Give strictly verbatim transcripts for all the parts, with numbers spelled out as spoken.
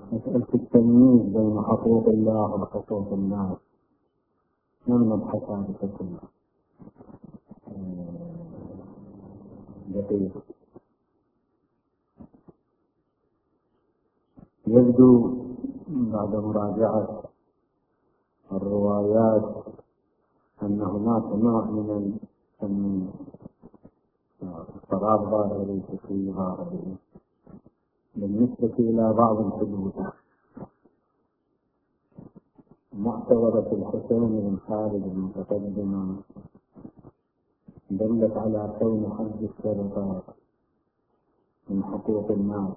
مسألة التمييز بين حقوق الله وحقوق الناس لم نبحثها بشكل دقيق. يبدو بعد مراجعة الروايات أن هناك نوع من اضطراب ظاهري في ظاهري بالنسبة إلى بعض الحدود. محتوى الحسين بن خالد المتقدمة دلت على كون حد السرقة من حقوق الناس،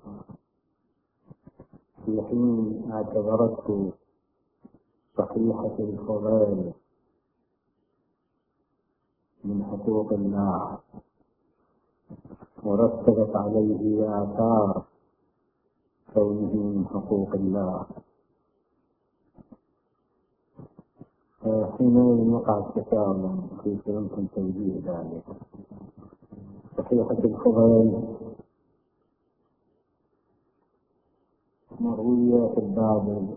في حين اعتبرته صحيحة الفضائل من حقوق الله ورتبت عليه آثار كونه من حقوق الله. حينئذ وقع التساؤل كيف يمكن توجيه ذلك. صحيحة الفضائل مروية في الباب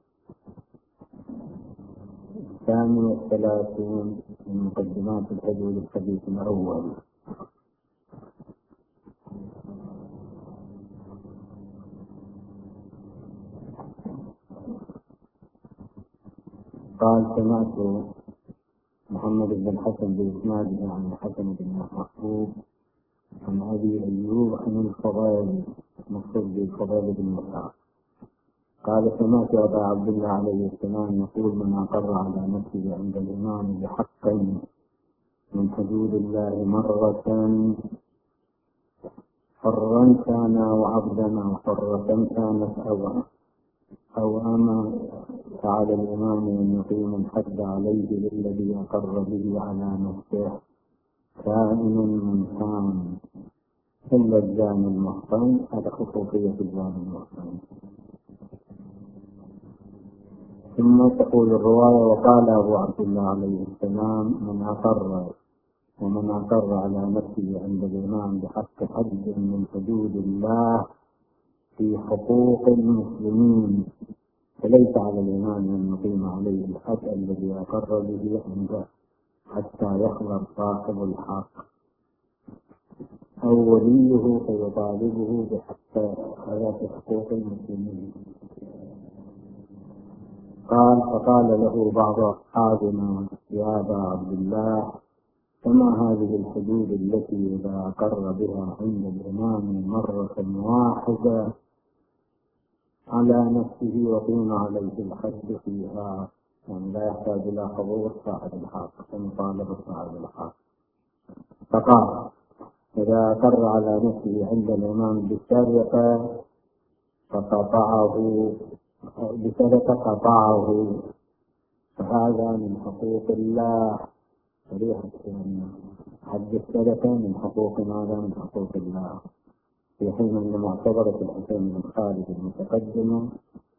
الثاني والثلاثين من مقدمات الحدود الحديث الأول. قال: سمعت محمد بن حسن بإسناده عن الحسن بن محبوب عن أبي أيوب عن الفضائل مقصود بالفضائل بن مسعود قال: سمعت أبا عبد الله عليه السلام يقول: من أقر على نفسه عند الإمام بحق من حدود الله مرة حرا كان وعبدا أو حرة كانت أو أو أما فعلى الإمام أن يقيم الحد عليه للذي أقر به على نفسه كائن من كان إلا الزاني المحصن. هذا خصوصية الزاني المحصن. ثم تقول الرواية: وقال أبو عبد الله عليه السلام: من أقر ومن أقر على نفسه عند الإمام بحق حد من حدود الله في حقوق المسلمين فليس على الإمام أن يقيم عليه الحد الذي أقر به عنده حتى يحضر صاحب الحق أو وليه فيطالبه بحق حياة حقوق المسلمين. قال: فقال له بعض أصحابنا: يا أبا عبد الله، فما هذه الحدود التي إذا أقر بها عند الإمام مرة واحدة على نفسه وقيم عليه الحد فيها، يعني لا يحتاج إلى حضور صاحب الحق ومطالبة صاحب الحق. فقال: إذا أقر على نفسه عند الإمام بسرقة فقطعه بسرقة قطعه فهذا من حقوق الله. صريحة أن حد السرقة من حقوق ماذا؟ من حقوق الله. في حين أن معتبرة الحسين بن خالد المتقدمة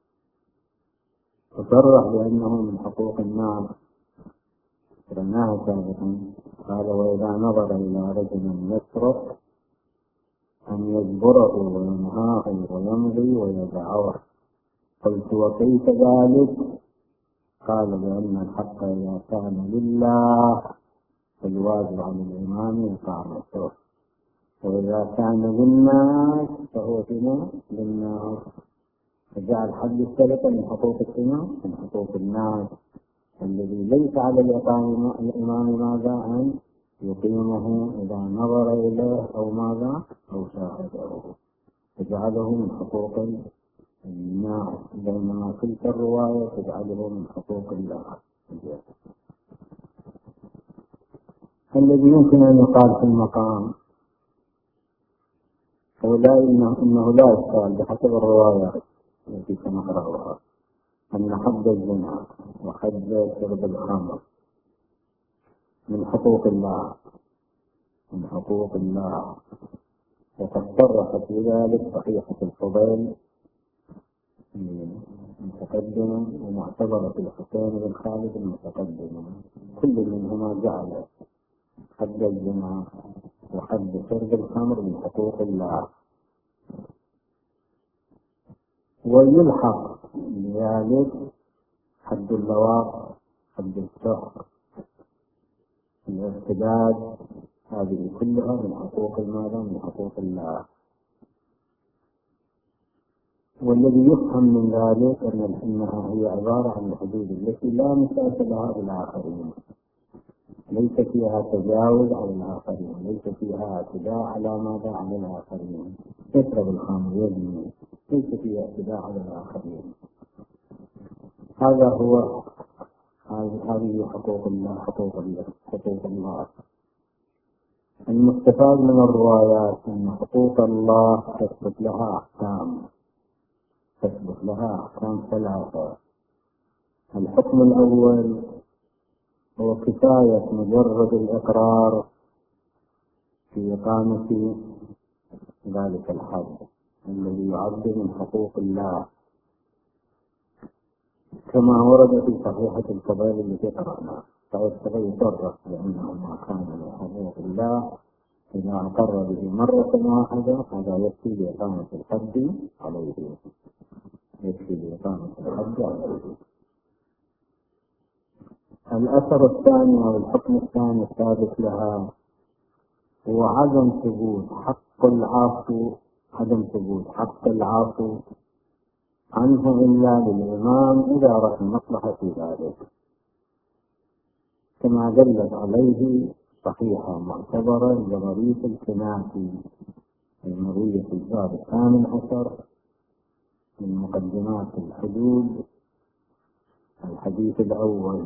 تصرح بأنه من حقوق الناس. قرأناها سابقا. قال: وإذا نظر إلى رجل يسرق أن يجبره وينهاه ويمضي ويدعوه. قلت: وكيف ذلك؟ قال: لأن الحق إذا كان لله فالواجب على الإمام إقامته، وإذا كان للناس فهو هنا للناس. فجعل حد السرقة من حقوق الإمام من حقوق الناس الذي ليس على الإمام ماذا؟ أن يقيمه إذا نظر إليه أو ماذا؟ أو شاهده، فجعله من حقوق الناس، بينما تلك الرواية تجعله من حقوق الله. الذي يمكن أن يقال في المقام هو لا إنه لا يقال بحسب الرواية التي سنقرأها أن حد الزنا وحد شرب الخمر من حقوق الله من حقوق الله وقد صرحت بذلك صحيحة الفضائل المتقدمة ومعتبرة الحسين بن خالد المتقدمة. كل منهما جعل حد الزنا وحد شرب الخمر من حقوق الله. ويلحق بذلك حد اللواط، حد السحر، الارتداد، هذه كلها من حقوق الماذا؟ من حقوق الله. والذي يفهم من ذلك أن إنها هي عبارة عن الحدود التي لا مساس لها بالآخرين، ليس فيها تجاوز على الآخرين، ليس فيها اعتداء على ماذا؟ على الآخرين. يشرب الخمر، يزني، ليس فيها اعتداء على الآخرين. هذا هو هذه حقوق الله، حقوق الله، حقوق الله. المستفاد من الروايات أن حقوق الله تثبت لها أحكام، تثبت لها أحكام ثلاثة. الحكم الأول هو كفاية مجرد الإقرار في إقامة ذلك الحد الذي يعد من حقوق الله، كما ورد في صحيحة الفضائل التي قرأناها، فيصرف بأنه ما كان من حقوق الله إذا أقر به مرة واحدة هذا يكفي بإقامة الحد عليه، يكفي بإقامة الحد عليه. الأثر الثاني أو الحكم الثاني الثابت لها هو عدم ثبوت حق العفو، عدم ثبوت حق العفو عنه إلا للإمام إذا رأى المصلحة في ذلك، كما دلت عليه صحيحة معتبرة لغريب الكنافي المروية في الباب الثامن عشر من مقدمات الحدود. الحديث الأول: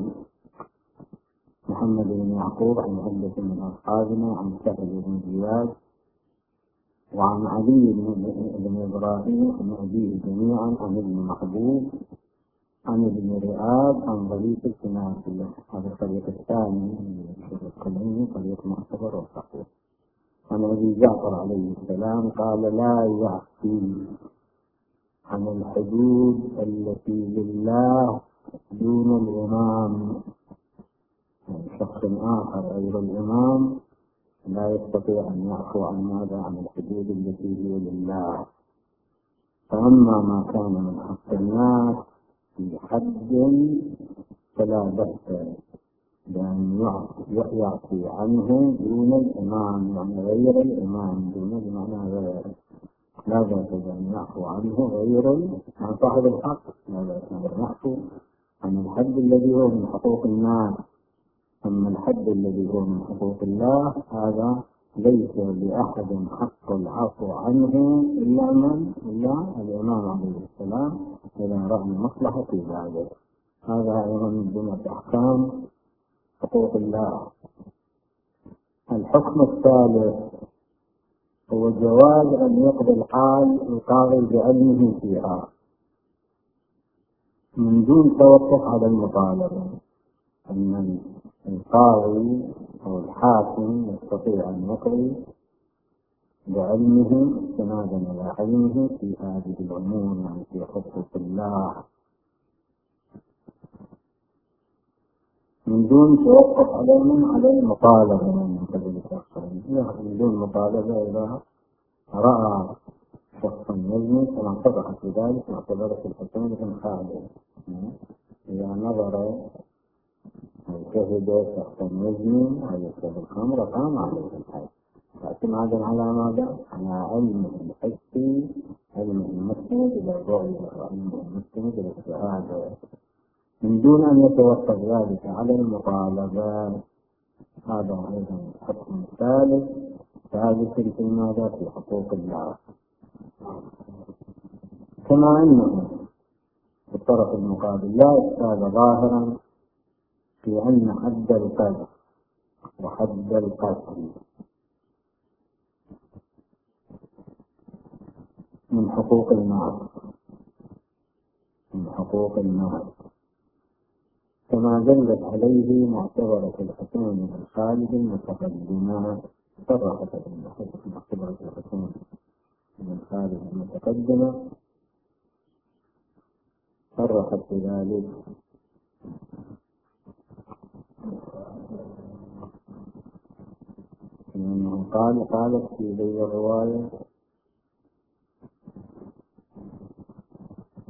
محمد بن يعقوب عن عدة من أصحابنا عن سهل بن زياد وعن علي بن إبراهيم عن أبيه جميعا عن ابن محبوب عن ابن رئاب عن غريب الكنافي. هذا الطريق الثاني من الشيخ القلمي، طريق معتبر وصحيح. عن أبي جعفر عليه السلام قال: لا يعفي عن الحدود التي لله دون الإمام. شخص آخر غير الإمام لا يستطيع أن يعفو عن ماذا؟ عن الحدود التي هي لله. فأما ما كان من حق الناس في حد فلا بأس بأن يعفي عنه دون الإمام، يعني غير الإمام، دون بمعنى غير، لا بأس بأن يعفو عنه غير عن صاحب الحق، لا بأس بأن يعفو عن الحد الذي هو من حقوق الناس. أما الحد الذي هو من حقوق الله هذا ليس لأحد حق العفو عنه إلا من؟ إلا الإمام عليه السلام إذا رأى المصلحة في ذلك. هذا أيضا من ضمن أحكام حقوق الله. الحكم الثالث هو جواز أن يقضي الحال القاضي بعلمه فيها من دون توقف على المطالبة، أن القاضي أو الحاكم يستطيع أن يقضي بعلمه استنادا على علمه في هذه الأمور، يعني في حقوق الله، من دون توقف على من؟ على المطالبة من قبل الشخصين، من دون مطالبة. إذا رأى شخصا يزني كما صدق في ذلك معتبرة الحسين بن خالد، إذا نظر شهد شخصا يزني أو يشرب الخمر قام عليه الحد، اعتمادا على ماذا؟ على علم الحسي، علم المسند إلى الرؤية، وعلم المسند إلى الشهادة، من دون أن يتوقف ذلك على المطالبة. هذا أيضا الحكم الثالث ثالث في ماذا؟ في حقوق الله. كما أنه في الطرف المقابل لا إشكال ظاهرا في أن حد القذف وحد القتل من حقوق الناس، من حقوق الناس، كما دلت عليه معتبرة الحسين بن خالد المتقدمة. صرحت معتبرة الحسين بن خالد المتقدمة صرحت بذلك لأنه قال قالت في ذي الرواية: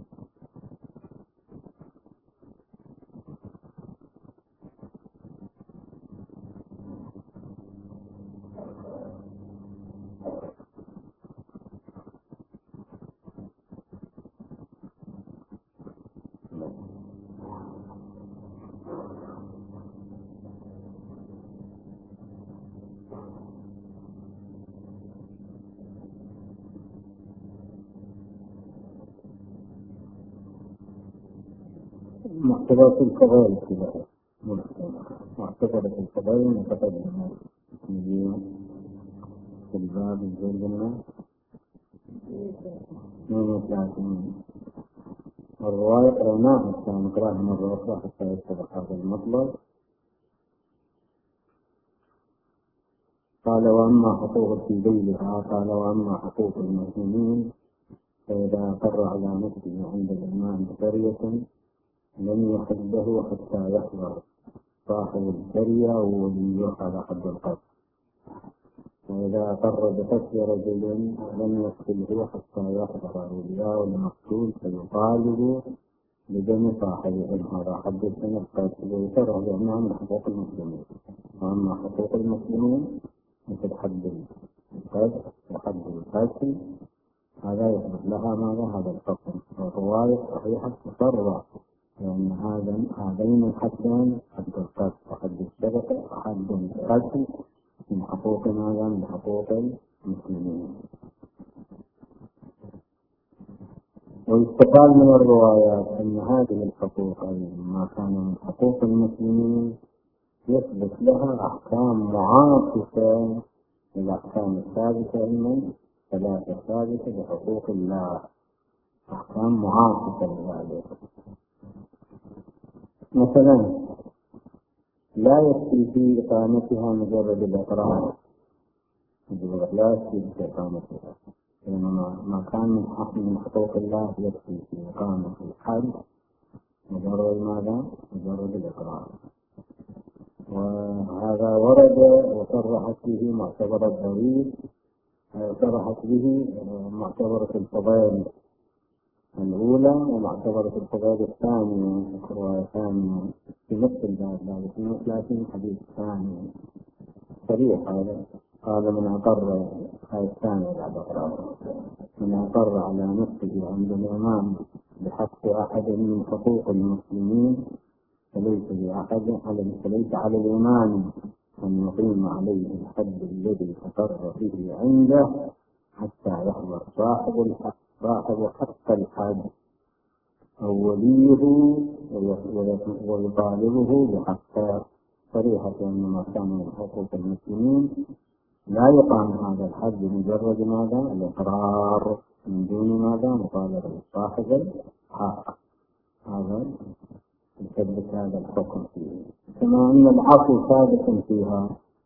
معتبرة الفضائل كذا، معتبرة الفضائل متقدمة في الباب الجلد الناس اثنين وثلاثين. الرواية قرأناها حتى نقرأها مرة أخرى حتى يتضح هذا المطلب. قال وأما حقوق في ذيلها، قال وأما حقوق المسلمين فإذا أقر على نفسه عند الإمام بقرية لم يحده حتى يحضر صاحب القرية ووليه على حد القتل، وإذا أقر بقتل رجل لم يقتله حتى يحضر أولياء المقتول فيطالب بدم صاحبهم هذا حد من القتل ويشرع بأنها من حقوق المسلمين. وأما حقوق المسلمين مثل حد القتل وحد القتل هذا يثبت لها ماذا هذا الحكم. والرواية صحيحة تصرح لأن هذا هذين الحدين حد القتل وحد السرقة وحد القتل من حقوق ماذا من حقوق المسلمين. ويستفاد من الروايات أن هذه الحقوق ما كان من حقوق المسلمين يثبت لها أحكام معاكسة للأحكام الثابتة من ثلاثة ثابتة بحقوق الله، أحكام معاكسة لذلك. مثلا لا يكفي في إقامتها مجرد الإقرار، لا يكفي في إقامتها، إنما ما كان من حق من حقوق الله يكفي في إقامة الحد مجرد ماذا؟ مجرد الإقرار. وهذا ورد وصرحت به معتبر الضريب، صرحت به معتبرة الفضائل الأولى ومعتبرة الفضائل الثانية، رواية ثانية في نفس الباب لكن حديث ثاني صريح. هذا قال من أقر هذا الثاني بعد أقرار من أقر على نفسه عند الإمام بحق أحد من حقوق المسلمين فليس لأحد فليس على الإمام أن يقيم عليه الحد الذي أقر به عنده حتى يحضر صاحب الحق صاحب حق الحد أو وليه ويطالبه بحقه. صريحة أن ما كان من حقوق المسلمين لا يقام هذا الحد بمجرد ماذا الإقرار من دون ماذا مطالبة صاحب الحق. هذا يثبت هذا الحكم فيه. كما أن العفو ثابت فيها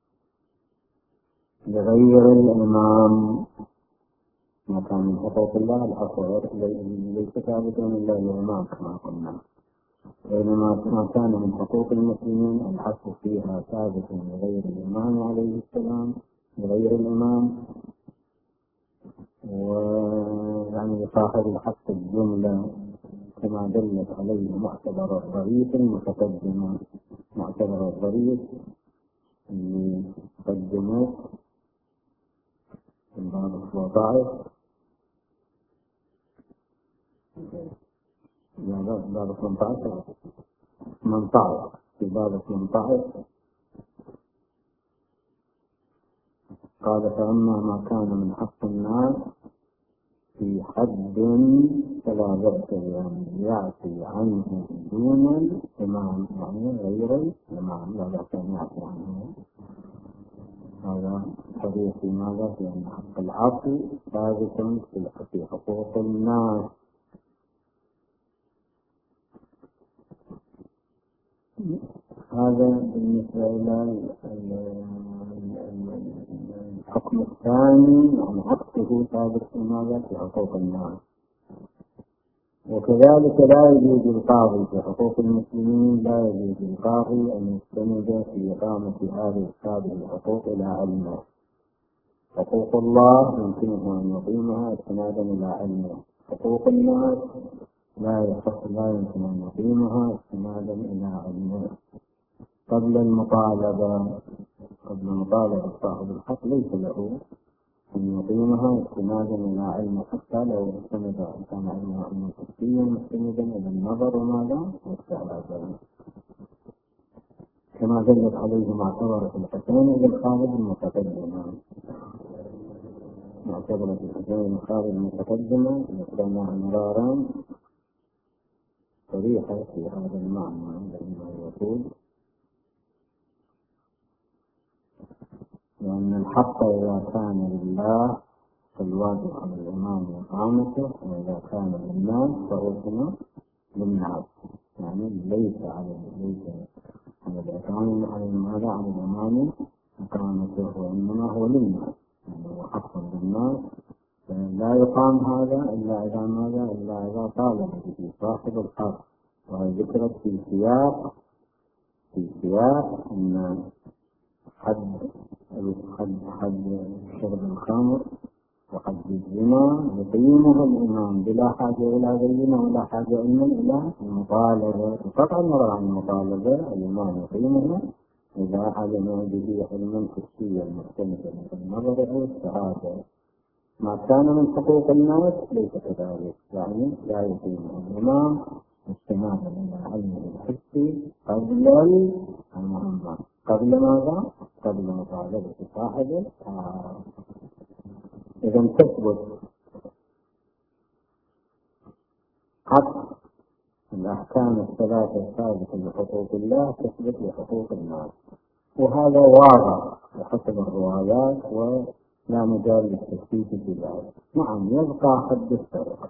لغير الإمام ما كان من حقوق الله العفو ليس ثابتا إلا للإمام كما قلنا، بينما ما كان من حقوق المسلمين العفو فيها ثابت لغير الإمام عليه السلام لغير الإمام ويعني لصاحب الحق الجملة كما دلت عليه معتبر الضريف المتقدمة. معتبر الضريف اللي قدموه في الباب الوظائف باب ثمانية عشر ثمانية عشر في باب ثمانية عشر قال فأما ما كان من حق الناس في حد فلا بأس يعني يعفي عنه دون الإمام يعني غير الإمام لا بأس أن يعفي عنه. هذا صريح في ماذا؟ في أن حق العفو ثابت في حقوق الناس. هذا بالنسبة إلى الحكم الثاني يعني عكسه ثابت في ماذا؟ في حقوق الناس. وكذلك لا يجوز القاضي في حقوق المسلمين لا يجوز القاضي أن يستند في إقامة هذه هذه الحقوق إلى علمه. حقوق الله يمكنه أن يقيمها استنادا إلى علمه، حقوق الناس لا يصح لا يمكن أن يقيمها استنادا إلى علمه. قبل المطالبة قبل مطالبة صاحب الحق ليس له أن يقيمها استنادا إلى علم حتى لو استند كان علمه علما كفيا مستندا إلى النظر وماذا واستعلاء كما دلت عليه معتبرة الحسين بن خالد المتقدمة. معتبرة الحسين بن خالد المتقدمة ذكرناها مرارا صريحة في هذا المعنى، لأنه يقول لأن الحق إذا كان لله فالواجب على الإمام إقامته، وإذا كان للناس فهو للناس، يعني ليس على ليس على الإقامة على ماذا على الإمام إقامته، وإنما هو للناس، يعني هو حق للناس. لا يقام هذا إلا إذا ماذا إلا إذا طالب به صاحب الحق، وذكرت في سياق في سياق أن حد حد حد شرب الخمر وحد الزنا يقيمه الإمام بلا حاجة إلى بينة ولا حاجة إلى المطالبة، بقطع النظر عن المطالبة الإمام يقيمه إذا علم به علما حسيا مختلفا في النظر أو الشهادة. ما كان من حقوق الناس ليس كذلك، يعني لا يقيمه الإمام استنادا إلى علمه الحسي قبل المهمة، قبل ماذا؟ قبل مطالبة صاحبه. آه. إذا تثبت حق الأحكام الثلاثة الثابتة لحقوق الله تثبت لحقوق الناس، وهذا واضح بحسب الروايات ولا مجال للتثبيت في ذلك. نعم، يبقى حد السرقة.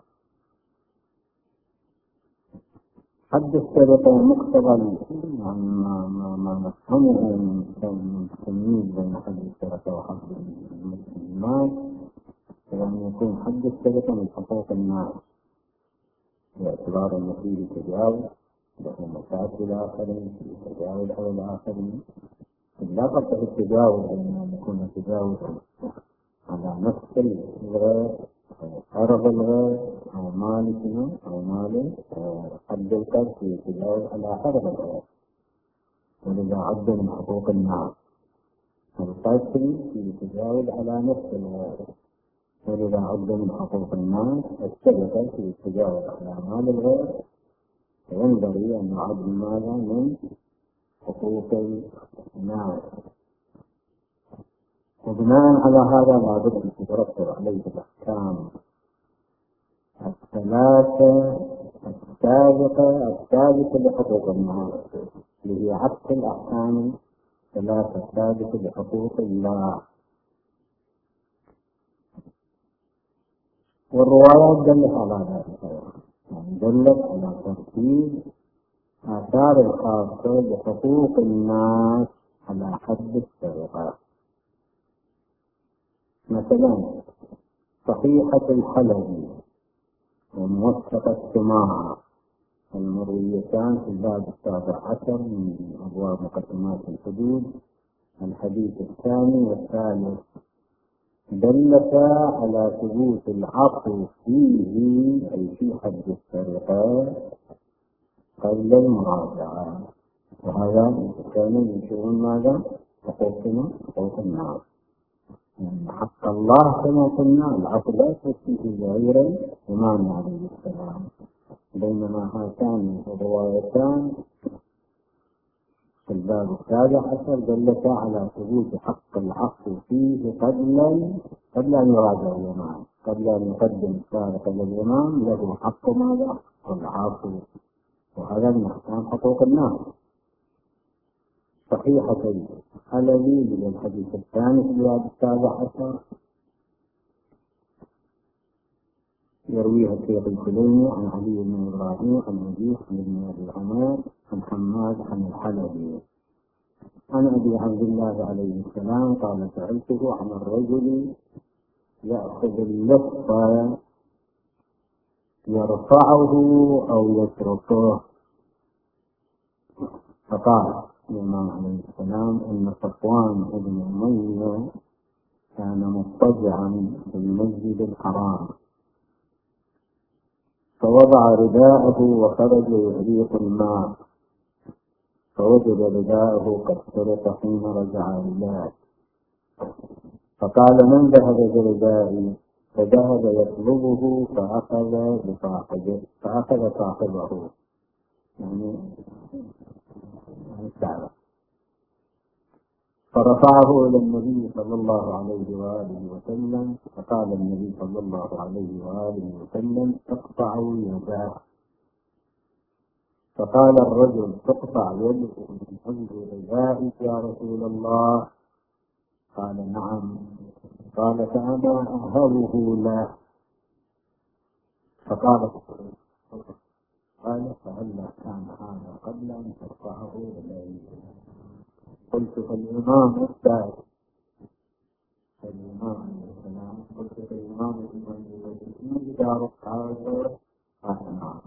حد السرقة مقتضى يعني ما ما ما نفهمه من التمييز بين حد السرقة وحد المال، يعني يكون حد السرقة من حقوق الناس باعتبار أن فيه تجاوز له مفاسد الآخرين، فيه تجاوز على الآخرين. لا فرق في التجاوز أن يكون تجاوزا على نفس الغير أو عرض الغير أو مالكنا أو مال حد القذف في تجاوز على عرض الغير، ولذا عد من حقوق الناس القتل في تجاوز على نفس الغير، ولذا عد من حقوق الناس السرقة في تجاوز على مال الغير، فينبغي أن يعد ماذا من حقوق الناس. وبناء على هذا لا بد أن تترتب عليه الأحكام الثلاثة السابقة الثابتة لحقوق الناس، اللي هي عكس الأحكام الثلاثة الثابتة لحقوق الله. والروايات دلت على ذلك، يعني دلت على ترتيب آثار الخاصة بحقوق الناس على حد السرقة. مثلا صحيحة الحلبي وموثقة السماعة المرويتان في الباب السابع عشر من أبواب مقدمات الحدود، الحديث الثاني والثالث، دلتا على ثبوت العفو فيه أي في حد السرقة قبل المراجعة، وهذا كان من شؤون ماذا؟ حقوقنا حقوق الناس. يعني حق الله كما قلنا العفو لا يثبت فيه غير الإمام عليه السلام، بينما هاتان الروايتان في الباب السابع عشر دلتا على ثبوت حق العفو فيه قبل قبل أن يراجع الإمام، قبل أن يقدم السابق للإمام له حق ماذا؟ العفو، وهذا من أحكام حقوق الناس. صحيحة الحلبي للحديث الثاني في الباب السابع عشر يرويها الشيخ الكليني عن علي بن إبراهيم عن مجيح بن أبي عمير عن حماد عن الحلبي عن أبي عبد الله عليه السلام قال سألته عن الرجل يأخذ اللص يرفعه أو يتركه، فقال الإمام عليه السلام إن صفوان بن أمية كان مضطجعا في المسجد الحرام فوضع رداءه وخرج يهريق الماء فوجد رداءه قد سرق حين رجع إليه، فقال من ذهب بردائي؟ فذهب يطلبه فأخذ بصاحبه فأخذ صاحبه يعني السعر فرفعه إلى النبي صلى الله عليه وآله وسلم، فقال النبي صلى الله عليه وآله وسلم اقطعوا يداه فقال الرجل: تقطع يده من أجل غذائك يا رسول الله؟ قال: نعم. قال: فأنا أهبه له. فقال: قال: فهلا كان هذا قبل أن ترفعه إليه؟ قلت: فالإمام الثالث فالإمام السلام قلت: فالإمام الإمام إذا رفعه قال: نعم.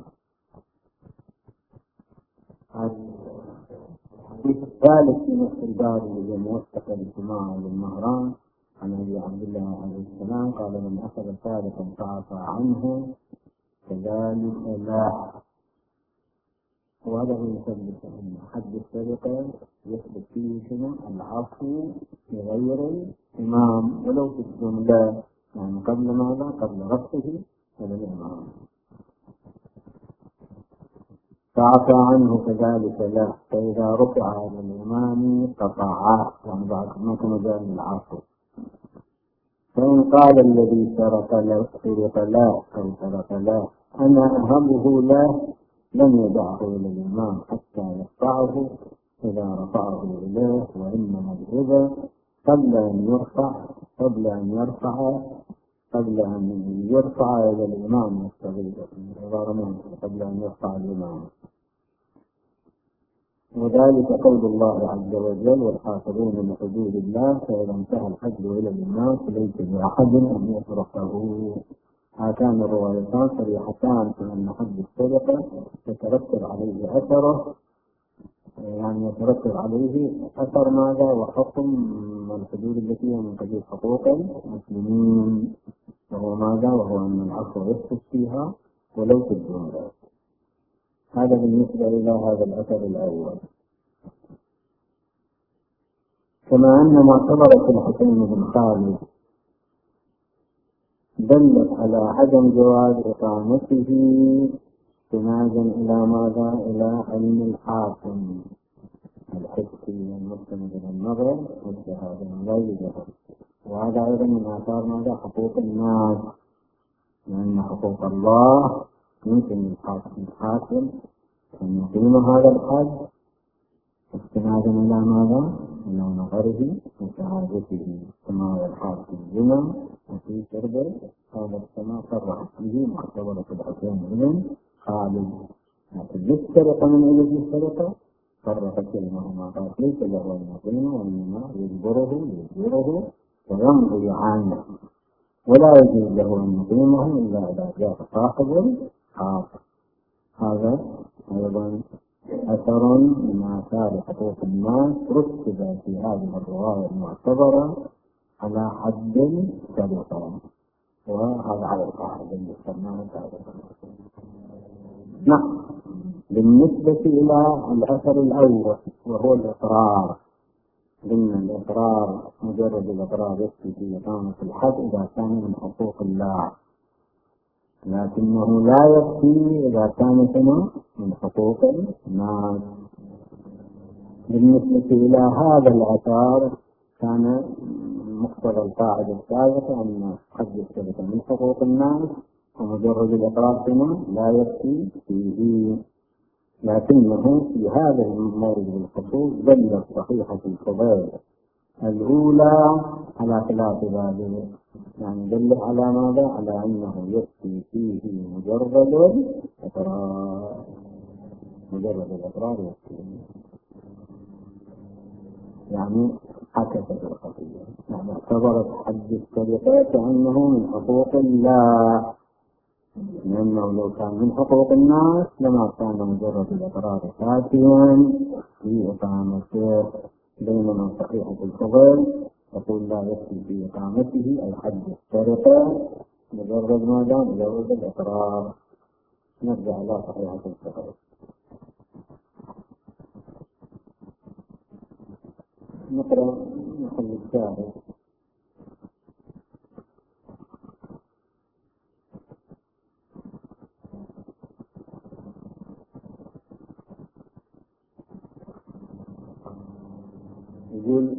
الحديث الثالث في نفس الباب الذي موثق الاجتماع للمهران عن أبي عبد الله عليه السلام قال: من أخذ سارقا فعفى عنه كذلك لا. وهذا يثبت أن حد السرقة يثبت فيه شنو؟ العفو لغير الإمام ولو في الجملة، يعني قبل ماذا؟ قبل رفعه إلى الإمام. فعفى عنه كذلك لا. فإذا رفع إلى الإمام قطعه، يعني بعد ما كان مجال العفو. فإن قال الذي سرق له سرق له أو سرق له أنا أهبه له لم يدعه إلى الإمام حتى يرفعه إذا رفعه إليه، وإنما الهبة قبل أن يرفع قبل أن يرفع قبل أن يرفع إلى الإمام الصغير قبل أن يرفع الإمام. وذلك قول الله عز وجل: والحافظون من حدود الله فإذا انتهى الحج إلى الإمام فليس لأحد أن يتركه. هاتان الروايتان صريحتان في أن حد السرقة يترتب عليه أثره، يعني يترتب عليه أثر ماذا؟ وحكم الحدود التي هي من قبيل حقوق المسلمين، وهو ماذا؟ وهو أن العفو يثبت فيها ولو في الجملة. هذا بالنسبة إلى هذا الأثر الأول. كما أن معتبرة الحسين بن خالد دلت على عدم جواز إقامته استنادا إلى ماذا؟ إلى علم الحاكم الحسي المستند إلى النظر والشهادة لا يوجد. وهذا أيضا من آثار ماذا؟ حقوق الناس، لأن حقوق الله يمكن الحاكم أن يقيم هذا الحد استنادا إلى ماذا؟ إلى نظره وشهادته، كما هو الحال في الزنا وفي شرب هذا السماء صرح به معتبرة الحسين بن خالد. لكن للسرقة من أجل السرقة صرح كلمهما قال: ليس له أن يقيم، وإنما يجبره يجبره ويمضي عنه، ولا يجوز له أن يقيمه إلا إذا جاء صاحب الحق. هذا أيضا أثر من آثار حقوق الناس رتب في هذه الرواية المعتبرة على حد السرقة، وهذا على القاعدة اللي سماها سابقا. نعم. بالنسبة إلى الأثر الأول وهو الإقرار، ضمن الإقرار مجرد الإقرار يكفي في إقامة الحد إذا كان من حقوق الله، لكنه لا يكفي إذا كان من حقوق الناس. بالنسبة إلى هذا الأثر كان مقتضى القاعدة السابقة أن حد السرقة من حقوق الناس، ومجرد الإقرار هنا لا يكفي فيه. لكنه في هذا المورد بالخصوص دل صحيحة الفضائل الأولى على خلاف ذلك، يعني دل على ماذا؟ على أنه يكفي فيه مجرد الإقرار. مجرد الإقرار يكفي، يعني عكست القضية، يعني اعتبرت حد السرقة كأنه من حقوق الله، لأنه لو كان من حقوق الناس لما كان مجرد الإقرار كافيا في إقامته. بينما صحيحة الفضل تقول لا يكفي في إقامته أي حد السرقة مجرد ماذا؟ مجرد الإقرار. نرجع إلى صحيحة الفضل. نقرأ نحل الشاهد. يقول: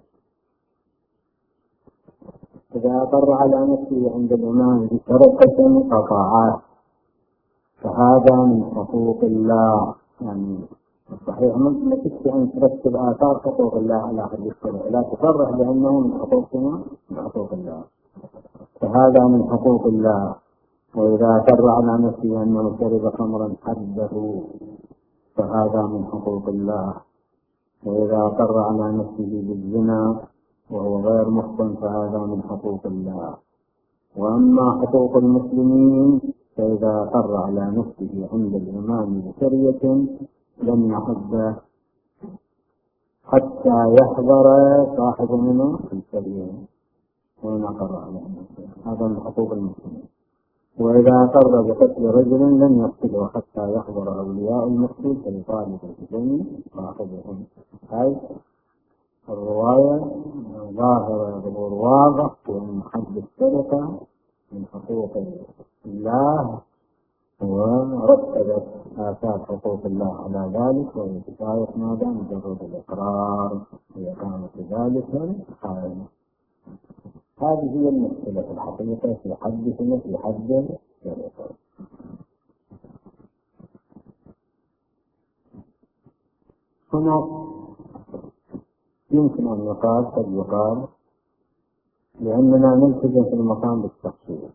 إذا أقر على نفسه عند الإمام بسرقة قطعه فهذا من حقوق الله، يعني صحيح ما تكفي أن ترتب آثار حقوق الله على حد الشرع، لا تصرح بأنه من حقوقنا من حقوق الله، فهذا من حقوق الله. وإذا أقر على نفسه أنه شرب خمرا حده فهذا من حقوق الله. وإذا أقر على نفسه بالزنا وهو غير محصن فهذا من حقوق الله. وأما حقوق المسلمين فإذا أقر على نفسه عند الإمام بسرية لم يحد حتى يحضر صاحب منه في السرية وإن أقر على نفسه، هذا من حقوق المسلمين. وإذا أقر بقتل رجل لم يقتله حتى يحضر أولياء المقتول فيطالب بدم صاحبهم. هاي الرواية ظاهرة ظهور واضح وأن حد السرقة من حقوق الله، ورتبت آثار حقوق الله على ذلك، وهي كفاية ماذا؟ مجرد الإقرار وإقامة ذلك الحال. هذه هي المشكلة في الحقيقة في حدثنا في حد السرقة. هنا يمكن أن يقال قد يقال لأننا نلتزم في المقام بالتخصيص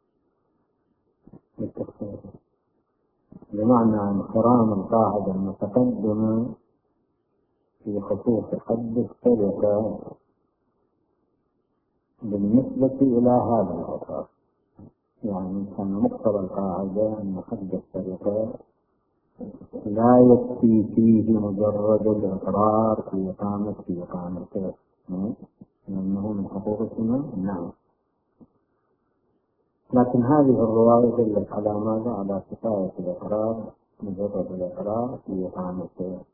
بالتخصيص بمعنى انحرام القاعدة المتقدمة في خصوص حد السرقة بالنسبة إلى هذا الأساس. يعني كان مقتضى القاعدة أن حد السرقة لا يكفي فيه مجرد الإقرار في إقامة في إقامة لأنه من حقوق السنة. نعم، لكن هذه الرواية دلت على ماذا؟ على كفاية الإقرار، مجرد الإقرار في إقامة،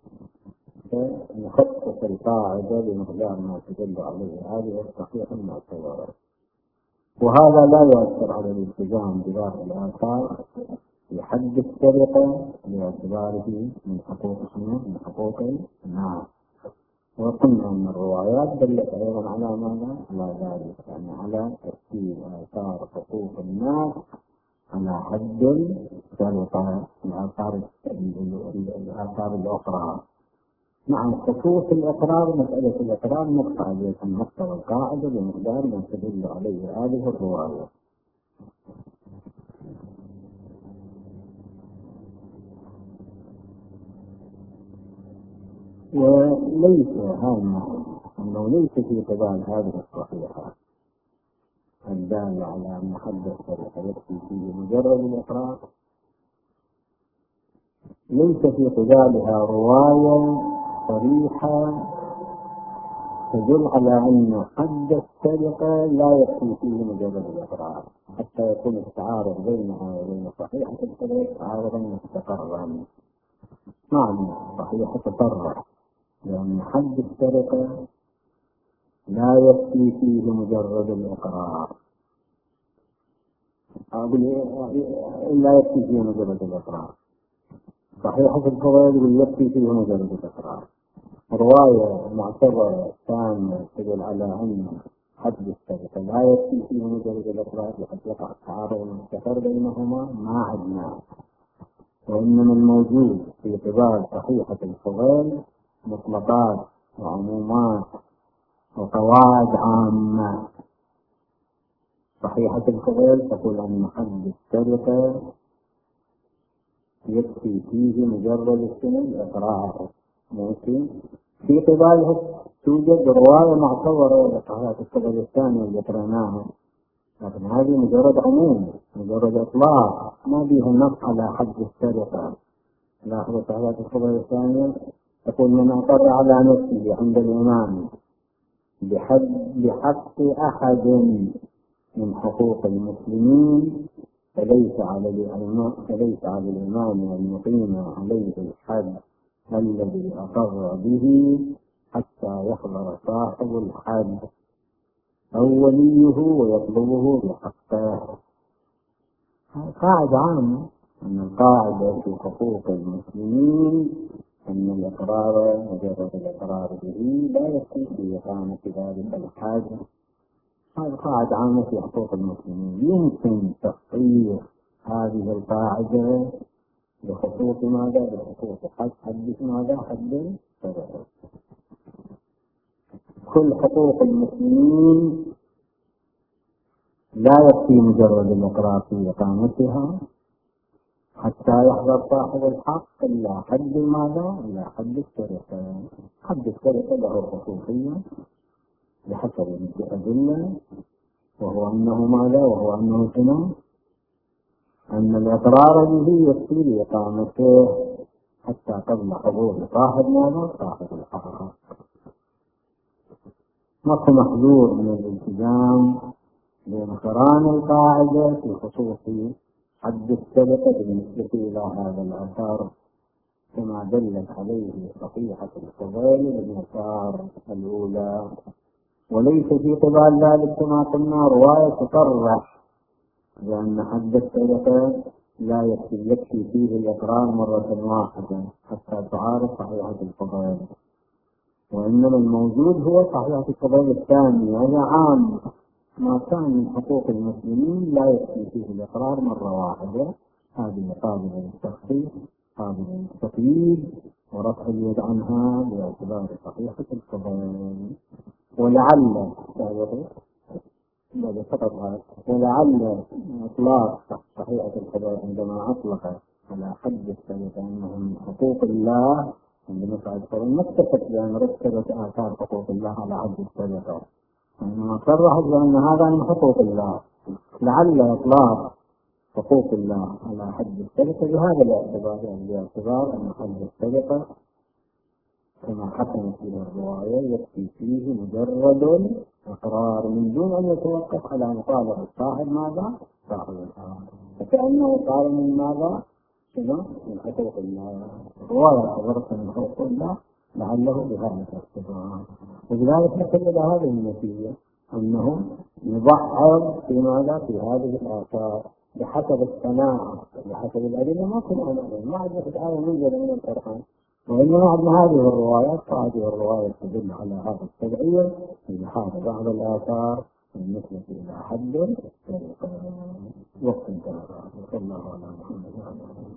نخصص القاعدة بمقدار ما تدل عليه هذه الصحيحة المعتبرة. وهذا لا يؤثر على الالتزام بباقي الآثار في حد السرقة باعتباره من حقوق من حقوق الناس. وقلنا أن الروايات دلت أيضا على ماذا؟ على ذلك، يعني على ترتيب آثار حقوق الناس على حد السرقة الآثار الآثار الأخرى. مع خصوص الإقرار، مسألة الإقرار مقطعية عن مقتضى القاعدة بمقدار ما تدل عليه هذه الرواية. وليس هذا أنه ليس في قبال هذه الصحيحة الدالة على أن حد السرقة يكفي فيه مجرد الإقرار، ليس في قبالها رواية صريحة تدل على أن حد السرقة لا يكفي فيه مجرد الإقرار، حتى يكون التعارض بينها وبين صحيحة السرقة تعارضا مستقرا. معنى صحيحة تصرح لأن حد السرقة لا يكفي فيه مجرد الإقرار، أقول لا يكفي فيه مجرد الإقرار. صحيحة الفضائل يكفي فيه مجرد الإقرار. رواية معتبرة ثانية تدل على أن حد السرقة لا يكفي فيه مجرد الإقرار لقد يقع التعارض المستقر بينهما ما عدنا. وإنما الموجود في قبال صحيحة الفضائل مطلقات وعمومات وقواعد عامة. صحيحة الفضائل تقول أن حد السرقة يكفي فيه مجرد السنة الإقرار. ممكن في قبالها توجد رواية معتبرة لصحيحة الفضائل الثانية اللي قرأناها، لكن هذه مجرد عموم مجرد إطلاق ما فيها نص على حد السرقة. لاحظوا صحيحة الفضائل الثانية تقول من أقر على نفسه عند الإمام بحد بحق أحد من حقوق المسلمين فليس على الإمام فليس على الإمام أن يقيم عليه الحد الذي أقر به حتى يحضر صاحب الحد أو وليه ويطلبه بحقه. قاعدة عامة أن القاعدة في حقوق المسلمين أن الإقرار مجرد الإقرار به لا يكفي في إقامة ذلك الحاجة. هذه قاعدة عامة في حقوق المسلمين. يمكن تخصيص هذه القاعدة بخصوص ماذا؟ بخصوص حد حد ماذا؟ حد السرقة. كل حقوق المسلمين لا يكفي مجرد الإقرار في إقامتها حتى يحضر صاحب الحق إلا حد ماذا؟ إلا حد السرقة. حد السرقة له خصوصية بحسب الأدلة، وهو أنه ماذا؟ وهو أنه زنا، أن الإقرار به يكفي لإقامته حتى قبل حضور صاحب ماذا؟ صاحب الحق. ماكو محذور من الالتزام بنكران القاعدة في خصوص حد السرقة بالنسبة إلى هذا الأثر، كما دلت عليه صحيحة الفضائل بالنصار الأولى. وليس في قبال ذلك كما قلنا رواية تصرح بأن حد السرقة لا يكفي يكفي فيه الإقرار مرة واحدة حتى تعارض صحيحة الفضائل، وإنما الموجود هو صحيحة الفضائل الثانية، وهي عام ما كان من حقوق المسلمين لا يكفي فيه الإقرار مرة واحدة. هذه قابلة للتخفيف، قابلة للتقييد ورفع اليد عنها باعتبار صحيحة الفضائل. ولعل ولعل إطلاق صحيحة الفضائل عندما أطلق على حد السرقة أنه من حقوق الله عندما فعل الفضائل ما اكتفت بأن رتبت آثار حقوق الله على حد السرقة، وإنما صرحت بأن هذا من حقوق الله. لعل إطلاق حقوق الله على حد السرقة بهذا الاعتبار، يعني باعتبار أن حد السرقة كما حكمت به الرواية يكفي فيه مجرد إقرار من دون أن يتوقف على مطالبة صاحب ماذا؟ صاحب الحق، فكأنه قال من ماذا؟ من حقوق الله. رواية عبرت من حقوق الله لعله بهذا الاعتبار. وبذلك نصل إلى هذه النتيجة أنه يضحض في ماذا؟ في هذه الآثار بحسب الصناعة بحسب الأدلة. ما كنا نعلم ما عندنا آية منزلة من القرآن، وإنما عندنا هذه الروايات، فهذه الرواية تدل على هذا التبعير في حال بعض الآثار بالنسبة إلى حد وقت انتهى. صلى الله عليه وسلم.